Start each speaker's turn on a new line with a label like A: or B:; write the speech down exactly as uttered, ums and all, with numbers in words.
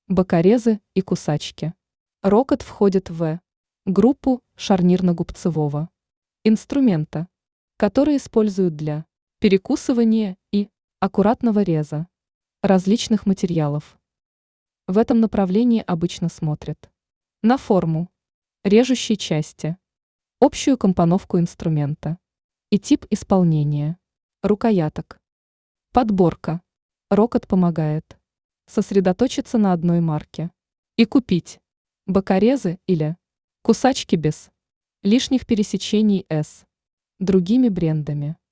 A: бокорезы и кусачки. Рокот входит в группу шарнирно-губцевого инструмента, который используют для перекусывания и аккуратного реза различных материалов. В этом направлении обычно смотрят на форму режущей части, общую компоновку инструмента и тип исполнения рукояток. Подборка. Рокот помогает сосредоточиться на одной марке и купить бокорезы или кусачки без лишних пересечений с другими брендами.